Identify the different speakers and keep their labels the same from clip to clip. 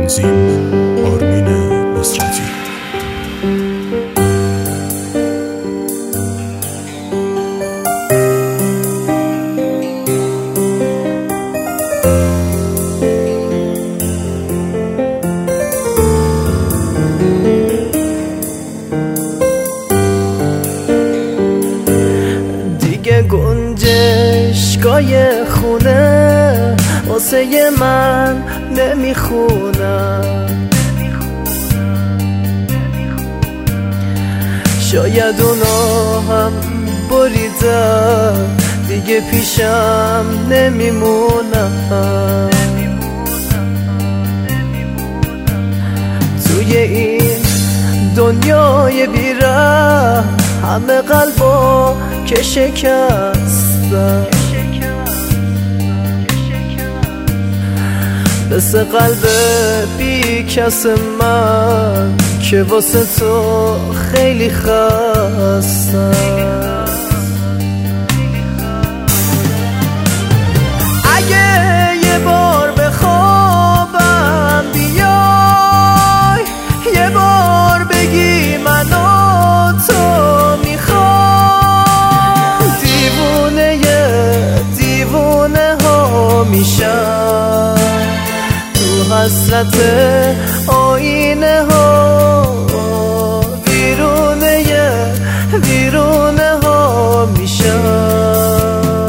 Speaker 1: تنظیم آرمین نصرتی.
Speaker 2: دیگه گنجشگاه خونه واسه من نمیخونم، شاید اونا هم بریدن دیگه پیشم نمیمونم. توی این دنیای بی‌رحم همه قلبا که شکستن، مثل قلب بی کس من که واسه تو خیلی خستم. اگه یه بار بخوابم بیای، یه بار بگی منو تو میخوام، دیوونه ها میشم تو حسرت آینه ها، ویرونه ها میشم.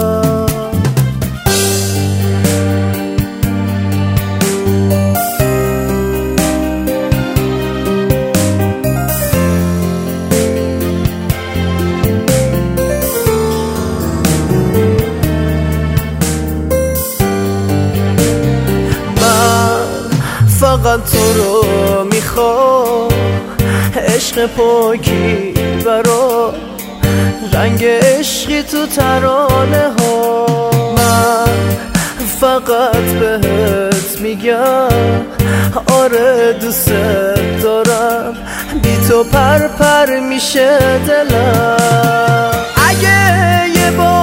Speaker 2: فقط تو رو میخوام، عشق پاکی برا رنگ عشقی تو ترانه ها. من فقط بهت میگم آره دوست دارم، بی تو پر میشه دلم. اگه یه بار